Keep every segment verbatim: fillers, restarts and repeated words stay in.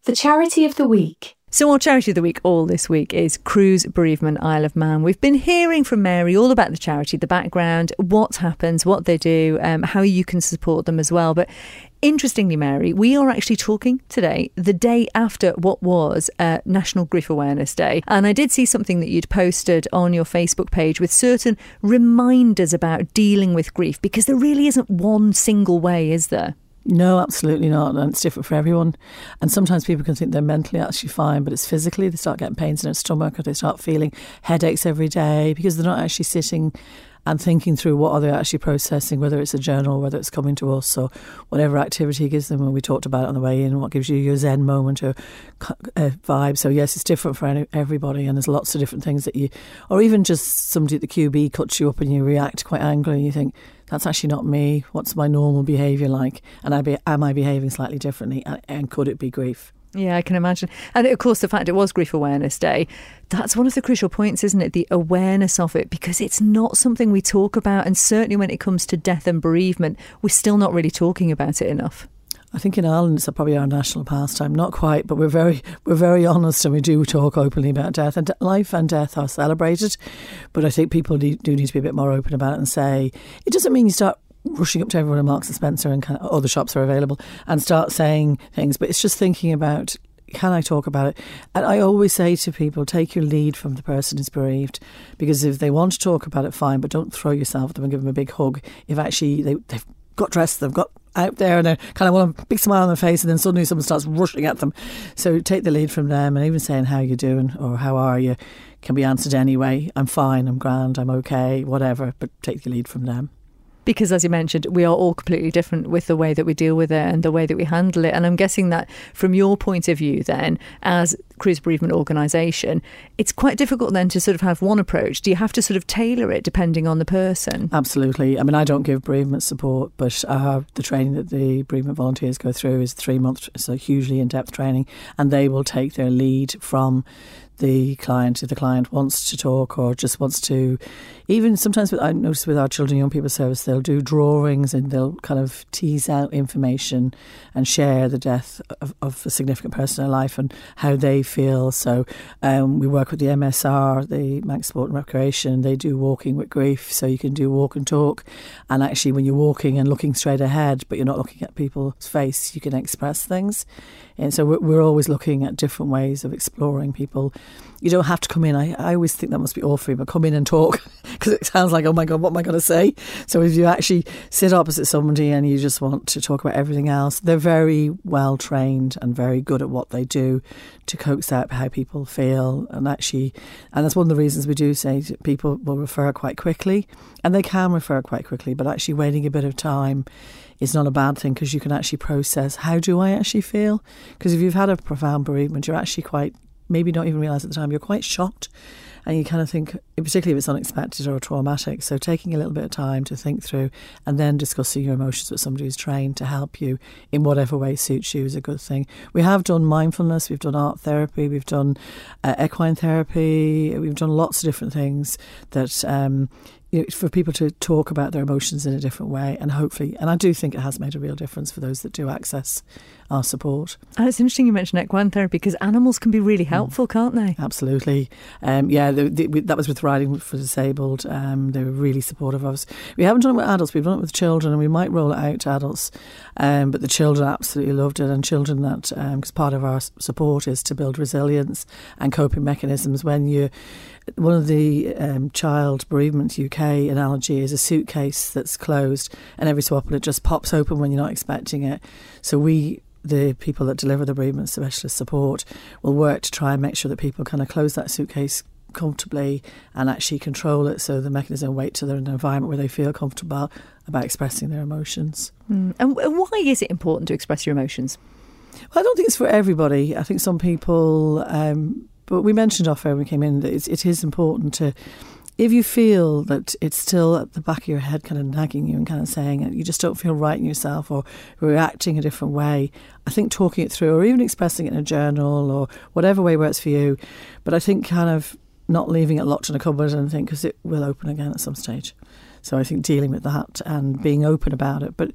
The charity of the week. So our charity of the week all this week is Cruse Bereavement Isle of Man. We've been hearing from Mary all about the charity, the background, what happens, what they do, um, how you can support them as well. But interestingly, Mary, we are actually talking today, the day after what was uh, National Grief Awareness Day. And I did see something that you'd posted on your Facebook page with certain reminders about dealing with grief, because there really isn't one single way, is there? No, absolutely not. And it's different for everyone. And sometimes people can think they're mentally actually fine, but it's physically. They start getting pains in their stomach, or they start feeling headaches every day because they're not actually sitting and thinking through what are they actually processing, whether it's a journal, whether it's coming to us, or whatever activity gives them. And we talked about it on the way in, what gives you your Zen moment or uh, vibe. So yes, it's different for any, everybody, and there's lots of different things that you, or even just somebody at the Q B cuts you up and you react quite angrily and you think, that's actually not me. What's my normal behaviour like? And I be, am I behaving slightly differently? And, and could it be grief? Yeah, I can imagine. And of course, the fact it was Grief Awareness Day, that's one of the crucial points, isn't it? The awareness of it, because it's not something we talk about. And certainly when it comes to death and bereavement, we're still not really talking about it enough. I think in Ireland it's probably our national pastime. Not quite, but we're very we're very honest, and we do talk openly about death. And life and death are celebrated, but I think people need, do need to be a bit more open about it and say, it doesn't mean you start rushing up to everyone in Marks and Spencer and kind of, other shops are available, and start saying things, but it's just thinking about, can I talk about it? And I always say to people, take your lead from the person who's bereaved, because if they want to talk about it, fine, but don't throw yourself at them and give them a big hug. If actually they, they've got dressed, they've got out there and they kind of want a big smile on their face, and then suddenly someone starts rushing at them. So take the lead from them, and even saying how you doing or how are you can be answered anyway. I'm fine, I'm grand, I'm okay, whatever, but take the lead from them. Because, as you mentioned, we are all completely different with the way that we deal with it and the way that we handle it. And I'm guessing that from your point of view then, as Cruse Bereavement Organisation, it's quite difficult then to sort of have one approach. Do you have to sort of tailor it depending on the person? Absolutely. I mean, I don't give bereavement support, but uh, the training that the bereavement volunteers go through is three months. It's a hugely in-depth training, and they will take their lead from the client. If the client wants to talk or just wants to, even sometimes with, I notice with our children and young people service, they'll do drawings and they'll kind of tease out information and share the death of, of a significant person in their life and how they feel. So um, we work with the M S R, the Manx Sport and Recreation. They do walking with grief, so you can do walk and talk, and actually when you're walking and looking straight ahead but you're not looking at people's face, you can express things. And so we're, we're always looking at different ways of exploring people. You don't have to come in. I, I always think that must be awful, but come in and talk, because it sounds like, oh my God, what am I going to say? So if you actually sit opposite somebody and you just want to talk about everything else, they're very well trained and very good at what they do to coax out how people feel. And actually, and that's one of the reasons we do say people will refer quite quickly, and they can refer quite quickly, but actually waiting a bit of time is not a bad thing, because you can actually process, how do I actually feel? Because if you've had a profound bereavement, you're actually quite, maybe not even realise at the time, you're quite shocked, and you kind of think, particularly if it's unexpected or traumatic. So taking a little bit of time to think through and then discussing your emotions with somebody who's trained to help you in whatever way suits you is a good thing. We have done mindfulness, we've done art therapy, we've done uh, equine therapy, we've done lots of different things that um, you know, for people to talk about their emotions in a different way, and hopefully, and I do think it has made a real difference for those that do access our support. And it's interesting you mentioned equine therapy, because animals can be really helpful, mm. can't they? Absolutely. Um, yeah, the, the, that was with Riding for Disabled. Um, they were really supportive of us. We haven't done it with adults, we've done it with children, and we might roll it out to adults. Um, but the children absolutely loved it, and children that, because um, part of our support is to build resilience and coping mechanisms. When you, one of the um, Child Bereavement U K analogy is a suitcase that's closed, and every so often it just pops open when you're not expecting it. So we, the people that deliver the bereavement specialist support, will work to try and make sure that people kind of close that suitcase comfortably and actually control it, so the mechanism wait till they're in an environment where they feel comfortable about expressing their emotions. Mm. And why is it important to express your emotions? Well, I don't think it's for everybody. I think some people, um, but we mentioned off air when we came in that it's, it is important to, if you feel that it's still at the back of your head kind of nagging you and kind of saying it, you just don't feel right in yourself or reacting a different way, I think talking it through or even expressing it in a journal or whatever way works for you. But I think kind of not leaving it locked in a cupboard and think, because it will open again at some stage. So I think dealing with that and being open about it. But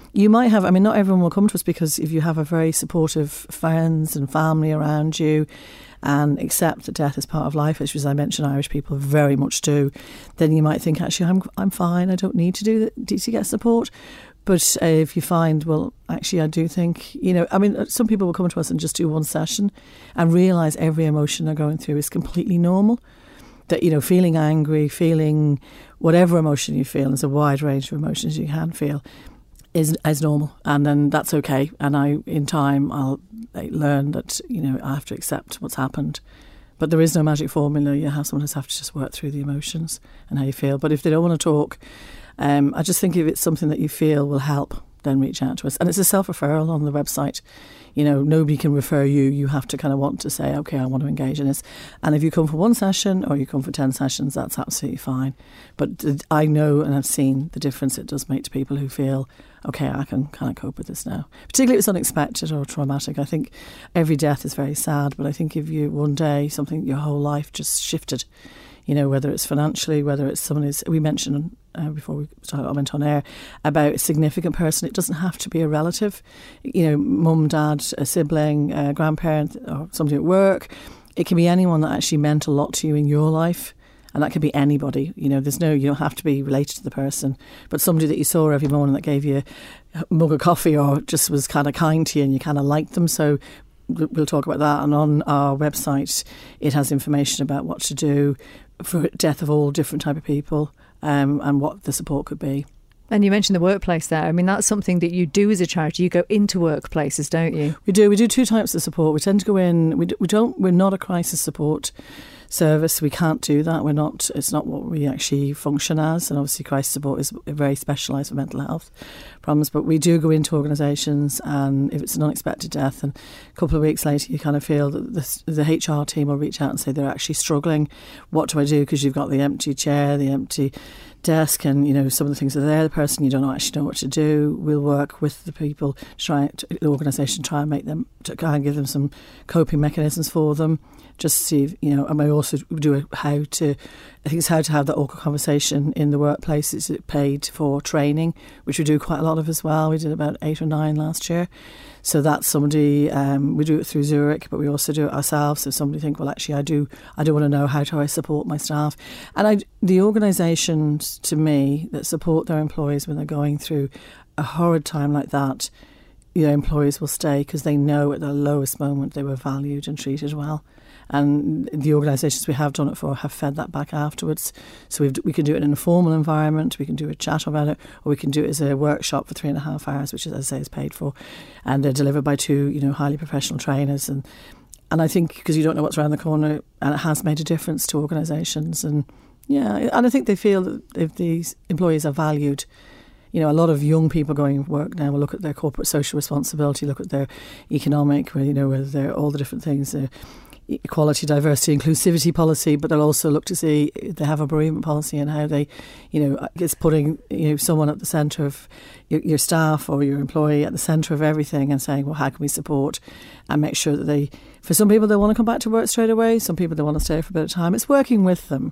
You might have, I mean, not everyone will come to us, because if you have a very supportive friends and family around you and accept that death is part of life, which, as I mentioned, Irish people very much do, then you might think, actually, I'm I'm fine, I don't need to do that, to get support. But uh, if you find, well, actually, I do think, you know, I mean, some people will come to us and just do one session and realise every emotion they're going through is completely normal. That, you know, feeling angry, feeling whatever emotion you feel, there's a wide range of emotions you can feel, is is normal, and then that's okay. And I, in time, I'll learn that, you know, I have to accept what's happened. But there is no magic formula. You have someone who have to just work through the emotions and how you feel. But if they don't want to talk, um, I just think if it's something that you feel will help, then reach out to us. And it's a self-referral on the website. You know, nobody can refer you. You have to kind of want to say, okay, I want to engage in this. And if you come for one session or you come for ten sessions, that's absolutely fine. But I know and I've seen the difference it does make to people who feel, okay, I can kind of cope with this now. Particularly if it's unexpected or traumatic. I think every death is very sad, but I think if you, one day, something, your whole life just shifted, you know, whether it's financially, whether it's someone who's, we mentioned uh, before we started, I went on air, about a significant person. It doesn't have to be a relative, you know, mum, dad, a sibling, a grandparent, or somebody at work. It can be anyone that actually meant a lot to you in your life. And that could be anybody. You know, there's no, you don't have to be related to the person, but somebody that you saw every morning that gave you a mug of coffee or just was kind of kind to you and you kind of liked them. So we'll talk about that. And on our website, it has information about what to do for death of all different type of people, um, and what the support could be. And you mentioned the workplace there. I mean, that's something that you do as a charity. You go into workplaces, don't you? We do. We do two types of support. We tend to go in. We, do, we don't. We're not a crisis support service. We can't do that. We're not. It's not what we actually function as. And obviously, crisis support is very specialised for mental health problems. But we do go into organisations, and if it's an unexpected death, and a couple of weeks later, you kind of feel that the, the H R team will reach out and say they're actually struggling. What do I do? Because you've got the empty chair, the empty desk, and you know some of the things are there. The person you don't actually know what to do. We'll work with the people, try to, the organisation, try and make them, to try and give them some coping mechanisms for them. Just to see, you know, and I also do a how to, I think it's how to have that awkward conversation in the workplace. It's paid for training, which we do quite a lot of as well. We did about eight or nine last year. So that's somebody, um, we do it through Zurich, but we also do it ourselves. So somebody think, well, actually, I do, I do want to know how do I support my staff. And I, the organisations, to me, that support their employees when they're going through a horrid time like that, you know, employees will stay because they know at their lowest moment they were valued and treated well. And the organisations we have done it for have fed that back afterwards. So we've, we can do it in a formal environment, we can do a chat about it, or we can do it as a workshop for three and a half hours, which, as I say, is paid for. And they're delivered by two, you know, highly professional trainers. And and I think because you don't know what's around the corner, and it has made a difference to organisations. And yeah, and I think they feel that if these employees are valued, you know, a lot of young people going to work now will look at their corporate social responsibility, look at their economic, you know, whether they're all the different things, uh, equality, diversity, inclusivity policy, but they'll also look to see if they have a bereavement policy and how they, you know, it's putting, you know, someone at the centre of your, your staff or your employee at the centre of everything and saying, well, how can we support and make sure that they, for some people, they want to come back to work straight away. Some people, they want to stay for a bit of time. It's working with them.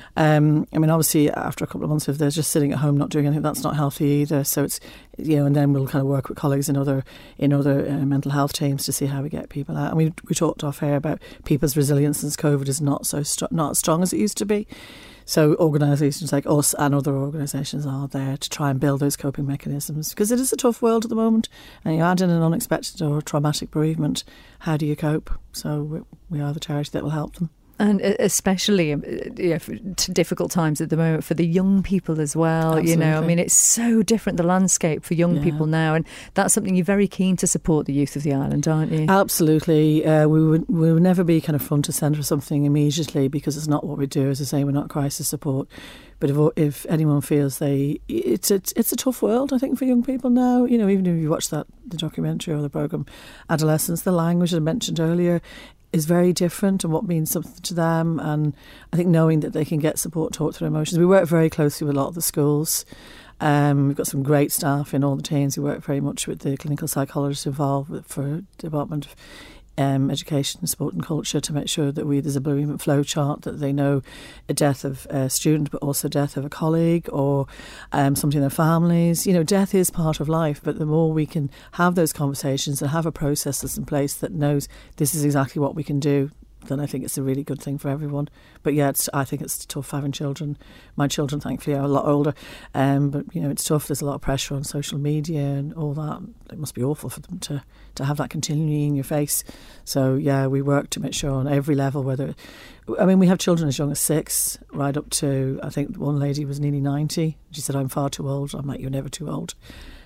Um, I mean, obviously, after a couple of months, if they're just sitting at home not doing anything, that's not healthy either. So it's, you know, and then we'll kind of work with colleagues in other in other uh, mental health teams to see how we get people out. And we we talked off air about people's resilience since COVID is not so st- not as strong as it used to be. So organisations like us and other organisations are there to try and build those coping mechanisms, because it is a tough world at the moment. And you add in an unexpected or traumatic bereavement, how do you cope? So we, we are the charity that will help them. And especially you know, to difficult times at the moment for the young people as well. Absolutely. You know, I mean, it's so different, the landscape for young yeah. people now. And that's something you're very keen to support the youth of the island, aren't you? Absolutely. Uh, we would we would never be kind of front to centre of something immediately, because it's not what we do. As I say, we're not crisis support. But if, if anyone feels they, it's a, it's a tough world, I think, for young people now. You know, even if you watch that the documentary or the programme Adolescence, the language I mentioned earlier is very different and what means something to them. And I think knowing that they can get support taught through emotions. We work very closely with a lot of the schools. Um, we've got some great staff in all the teams. We work very much with the clinical psychologists involved for development of um, education, sport and culture to make sure that we there's a bereavement flow chart, that they know a death of a student but also death of a colleague or um, something in their families. You know, death is part of life, but the more we can have those conversations and have a process that's in place that knows this is exactly what we can do, then I think it's a really good thing for everyone. But yeah, it's, I think it's tough having children. My children, thankfully, are a lot older, um, but you know, it's tough. There's a lot of pressure on social media and all that. It must be awful for them to, to have that continually in your face. So yeah, we work to make sure on every level, whether, I mean, we have children as young as six, right up to, I think one lady was nearly ninety. She said, I'm far too old. I'm like, you're never too old.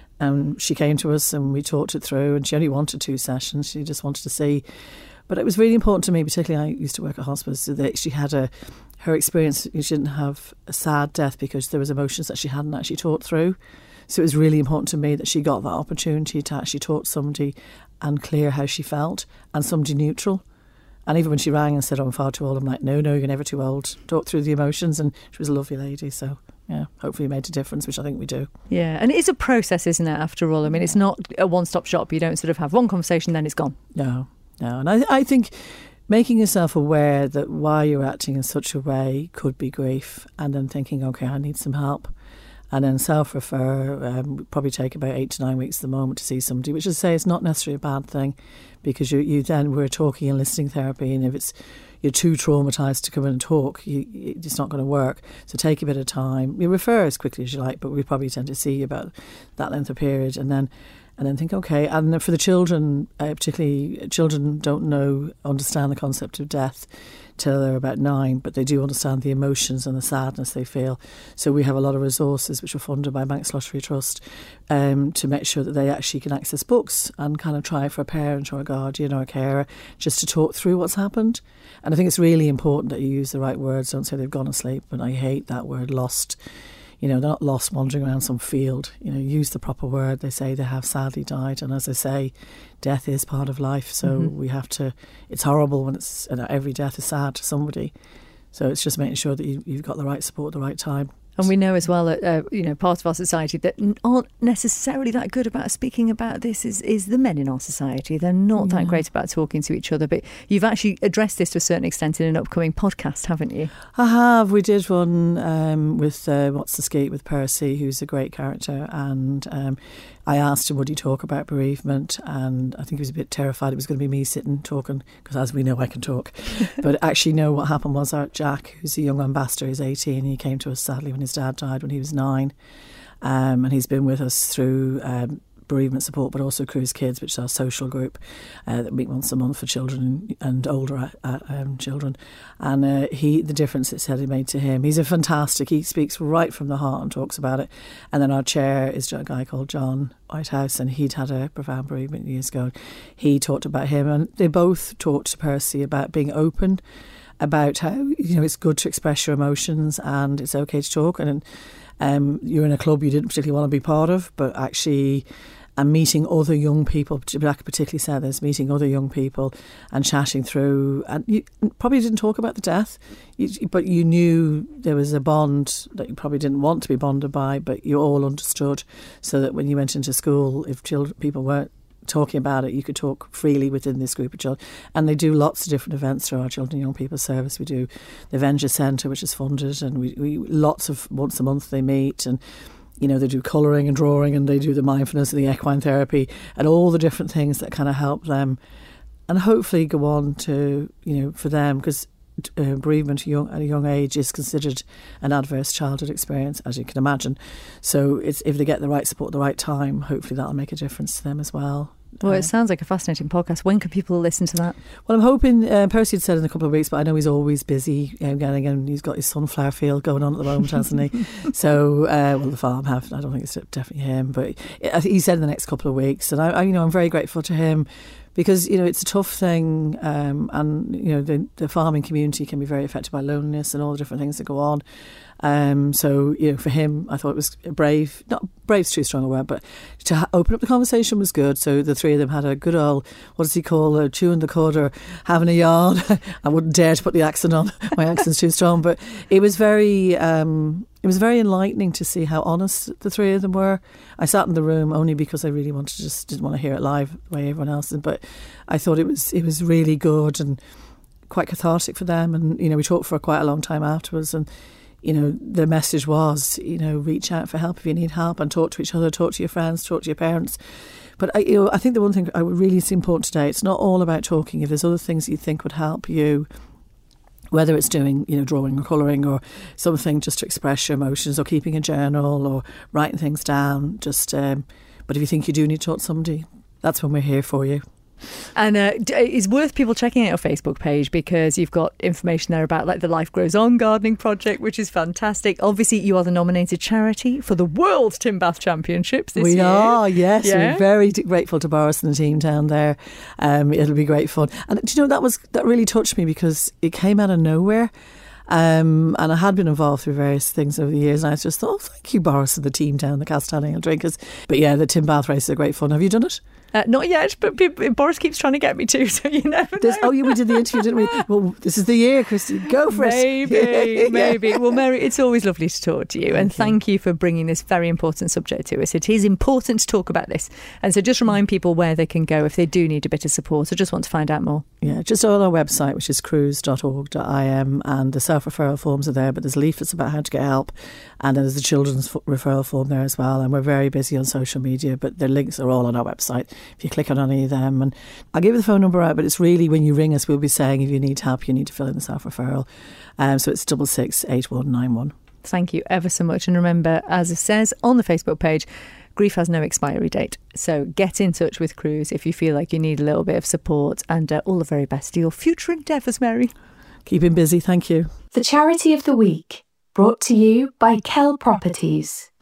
And she came to us and we talked it through, and she only wanted two sessions. She just wanted to see. But it was really important to me, particularly I used to work at hospice, so that she had a, her experience, she didn't have a sad death because there was emotions that she hadn't actually talked through. So it was really important to me that she got that opportunity to actually talk to somebody and clear how she felt, and somebody neutral. And even when she rang and said, oh, I'm far too old, I'm like, no, no, you're never too old. Talk through the emotions. And she was a lovely lady, so yeah, hopefully it made a difference, which I think we do. Yeah, and it is a process, isn't it, after all? I mean, it's not a one-stop shop. You don't sort of have one conversation, then it's gone. No. No, and I, I think making yourself aware that why you're acting in such a way could be grief, and then thinking, okay, I need some help, and then self-refer, um, probably take about eight to nine weeks at the moment to see somebody, which is to say it's not necessarily a bad thing, because you, you then, we're talking and listening therapy, and if it's you're too traumatised to come in and talk, you, it's not going to work. So take a bit of time. You refer as quickly as you like, but we probably tend to see you about that length of period, and then And then think, okay, and for the children, uh, particularly children don't know, understand the concept of death till they're about nine, but they do understand the emotions and the sadness they feel. So we have a lot of resources which are funded by Manx Lottery Trust um, to make sure that they actually can access books and kind of try for a parent or a guardian or a carer just to talk through what's happened. And I think it's really important that you use the right words. Don't say they've gone asleep, but I hate that word, lost. You know, they're not lost wandering around some field. You know, use the proper word. They say they have sadly died. And as I say, death is part of life. So mm-hmm. we have to, it's horrible when it's, you know, every death is sad to somebody. So it's just making sure that you, you've got the right support at the right time. And we know as well that, uh, you know, part of our society that aren't necessarily that good about speaking about this is, is the men in our society. They're not yeah. that great about talking to each other. But you've actually addressed this to a certain extent in an upcoming podcast, haven't you? I have. We did one um, with uh, What's the Skate with Percy, who's a great character. And um, I asked him, would he talk about bereavement? And I think he was a bit terrified it was going to be me sitting talking, because as we know, I can talk. But actually, no, what happened was our Jack, who's a young ambassador, he's eighteen. He came to us sadly when his dad died when he was nine, um, and he's been with us through um, bereavement support, but also Cruise Kids, which is our social group uh, that meet once a month for children and older uh, um, children. And uh, he, the difference it said it made to him. He's a fantastic. He speaks right from the heart and talks about it. And then our chair is a guy called John Whitehouse, and he'd had a profound bereavement years ago. He talked about him, and they both talked to Percy about being open, about how, you know, it's good to express your emotions and it's okay to talk. And um, you're in a club you didn't particularly want to be part of, but actually and meeting other young people, Jack particularly said this, meeting other young people and chatting through. And you probably didn't talk about the death, you, but you knew there was a bond that you probably didn't want to be bonded by, but you all understood, so that when you went into school, if children, people weren't talking about it, you could talk freely within this group of children. And they do lots of different events through our Children and Young People Service. We do the Avenger Centre, which is funded, and we, we lots of once a month they meet, and you know, they do colouring and drawing, and they do the mindfulness and the equine therapy and all the different things that kind of help them and hopefully go on to, you know, for them, because uh, bereavement young, at a young age is considered an adverse childhood experience, as you can imagine. So it's, if they get the right support at the right time, hopefully that'll make a difference to them as well. Well, it sounds like a fascinating podcast. When can people listen to that? Well, I'm hoping, uh, Percy had said in a couple of weeks, but I know he's always busy um, getting, and he's got his sunflower field going on at the moment, hasn't he? So, uh, well, the farm have, I don't think it's definitely him, but he said in the next couple of weeks. And I, I you know, I'm very grateful to him, because, you know, it's a tough thing, um, and, you know, the, the farming community can be very affected by loneliness and all the different things that go on. Um, so, you know, for him, I thought it was brave, not brave's too strong a word, but to ha- open up the conversation was good. So the three of them had a good old, what does he call, uh, chewing the cud or having a yarn. I wouldn't dare to put the accent on. My accent's too strong. But it was very, um, it was very enlightening to see how honest the three of them were. I sat in the room only because I really wanted to just didn't want to hear it live the way everyone else did, but I thought it was it was really good and quite cathartic for them. And you know, we talked for quite a long time afterwards, and you know, the message was, you know, reach out for help if you need help, and talk to each other, talk to your friends, talk to your parents. But I, you know, I think the one thing I would really is important today, it's not all about talking. If there's other things you think would help you, whether it's doing, you know, drawing or colouring or something just to express your emotions, or keeping a journal or writing things down, just, um, but if you think you do need to talk to somebody, that's when we're here for you. And uh, it's worth people checking out your Facebook page, because you've got information there about like the Life Grows On gardening project, which is fantastic. Obviously, you are the nominated charity for the World Tim Bath Championships this we year. We are, yes. Yeah. We're very grateful to Boris and the team down there. Um, it'll be great fun. And do you know, that was that really touched me, because it came out of nowhere. Um, and I had been involved through various things over the years, and I just thought, oh, thank you, Boris and the team down the Castelling Drinkers. But yeah, the Tim Bath races are great fun. Have you done it? Uh, not yet, but people, Boris keeps trying to get me to, so you never know. Oh, yeah, we did the interview, didn't we? Well, this is the year, Christy. Go for maybe, it. Maybe, maybe. Well, Mary, it's always lovely to talk to you, and thank you for bringing this very important subject to us. It is important to talk about this. And so just remind people where they can go if they do need a bit of support or just want to find out more. Yeah, just on our website, which is cruise dot org dot I M, and the self-referral forms are there, but there's leaflets about how to get help, and there's the children's referral form there as well. And we're very busy on social media, but the links are all on our website if you click on any of them. And I'll give you the phone number out, but it's really, when you ring us, we'll be saying if you need help, you need to fill in the self-referral. Um, so it's double six eight one nine one. Thank you ever so much. And remember, as it says on the Facebook page, grief has no expiry date. So get in touch with Cruse if you feel like you need a little bit of support, and uh, all the very best to your future endeavours, Mary. Keep him busy. Thank you. The Charity of the Week, brought to you by Kell Properties.